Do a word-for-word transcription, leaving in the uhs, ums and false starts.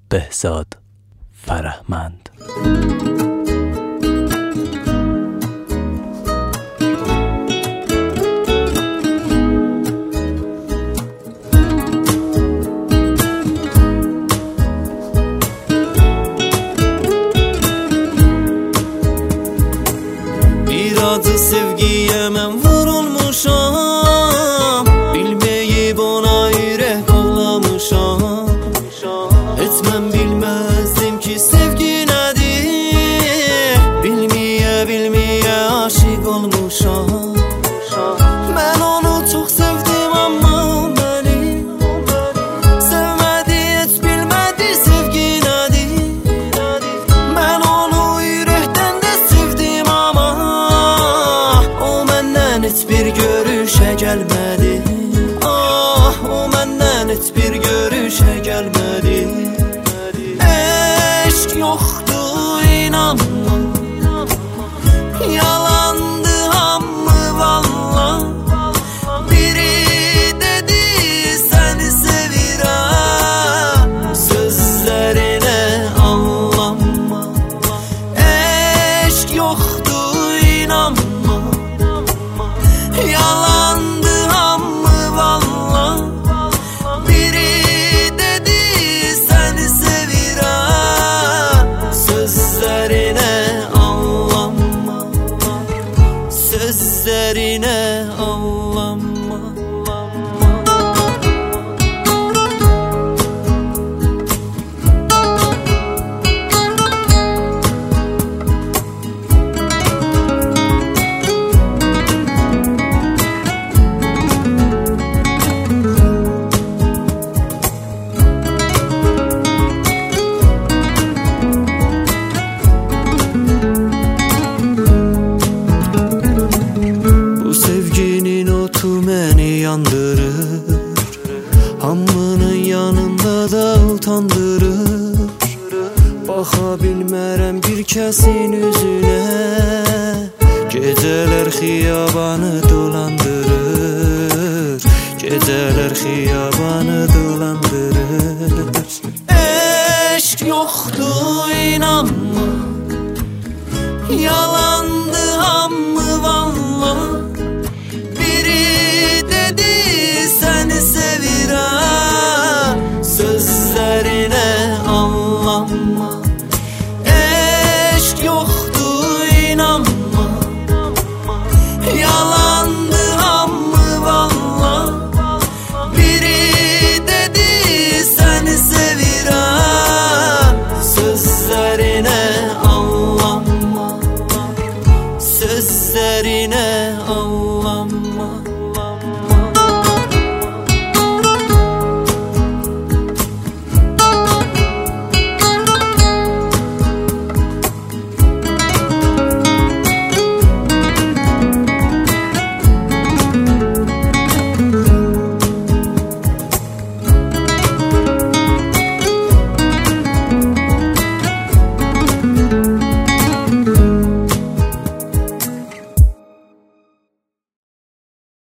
Behzad Farahmand. Adı sevgiye mən vurulmuşam, bilmeyib ona ürək bağlamışam. Heç mən bilməzdim ki sevgi nədir, bilməyə bilməyə aşiq olmuşam. Mən onu çox sevdim amma məni sevmədi, heç bilmədi sevgi nədir. Mən onu ürəkdən də sevdim amma heç bir görüşə gəlmədi. Ah, o məndən heç bir görüşə gəlmədi. Eşq yoxdur, inanma, yalandı hamı valla. Biri dedi səni sevirəm, sözlərinə anlanma. Eşq yoxdur, inanma, yalandı hamı valla. Biri dedi səni sevirəm, sözlərinə anlanma, sözlərinə anlanma. Məni yandırır, hamının yanında da utandırır. Baxa bilmərəm bir kəsin üzünə, gecələr xiyabanı dolandırır, gecələr xiyabanı dolandırır. Eşq yoxdur, inanma, yalandı hamı valla. Səni sevirəm, sözlərinə anlanma.